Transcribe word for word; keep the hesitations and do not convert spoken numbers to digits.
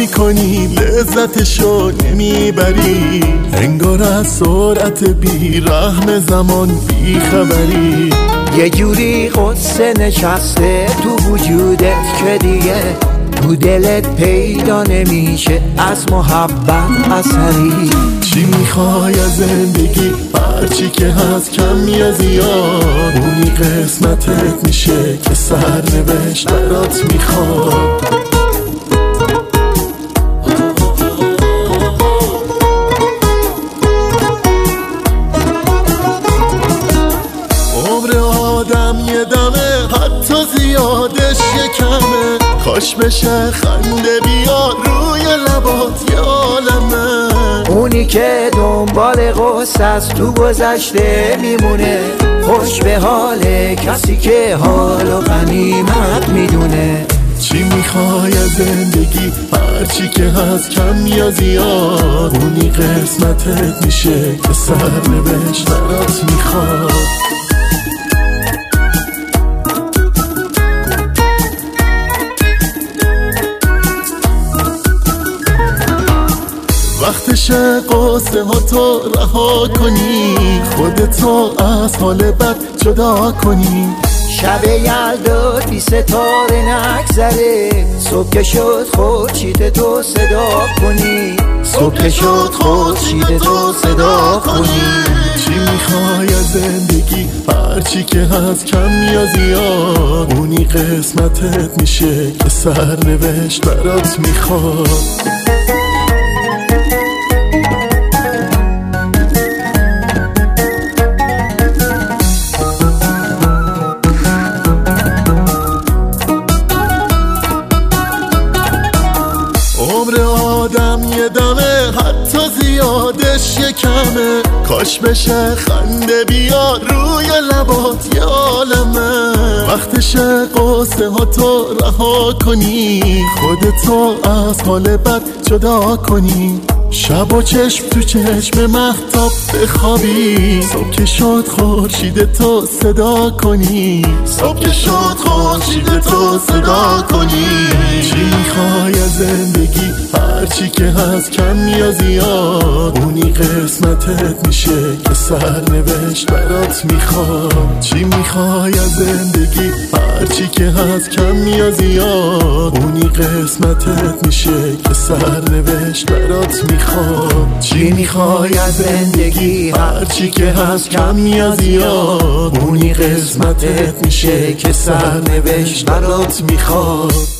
میکنی لذتشو نمیبری، انگار از سرعت بی رحم زمان بی خبری. یه جوری قصه نشسته تو وجودت که دیگه تو دلت پیدا نمیشه از محبت اثری. چی میخوای از زندگی؟ هرچی که هست کم یا زیاد، اونی قسمتت میشه که سرنوشت برات میخواد. عمر آدم یه دمه، حتی زیادش یه کمه، کاش بشه خنده بیاد روی لبات یه عالمه. اونی که دنبال قصه از تو گذشته میمونه، خوش به حال کسی که حال و غنیمت میدونه. چی میخوای از زندگی؟ هرچی که هست کم یا زیاد، اونی قسمتت میشه که سرنوشت برات میخواد. وقتشه قصه ها تو رها کنی، خودتو از حال بد جدا کنی. شب یلدا بی ستاره نگذره، صبح که شد خورشید تو صدا کنی. صبح که شد خورشید تو صدا کنی. چی میخوای از زندگی؟ هرچی که هست کم یا زیاد، اونی قسمتت میشه که سرنوشت برات میخواد. عمر آدم یه دمه، حتی زیادش یه کمه، کاش بشه خنده بیاد روی لبات یه عالمه. وقتشه قصه ها تو رها کنی، خودتو از حال بد جدا کنی. شب و چشم تو چشم مهتاب بخوابی، صبح که شد خورشید تو صدا کنی. صبح که شد خورشید تو صدا کنی. چی میخوای از زندگی؟ هرچی که هست کم یا زیاد، اونی قسمتت میشه که سرنوشت برات میخواد. چی میخوای از زندگی؟ هرچی که هست کم یا زیاد، اونی قسمتت میشه که سرنوشت برات میخواد. چی میخوای از زندگی؟ هرچی که هست کم یا زیاد، اونی قسمتت میشه که سرنوشت برات میخواد.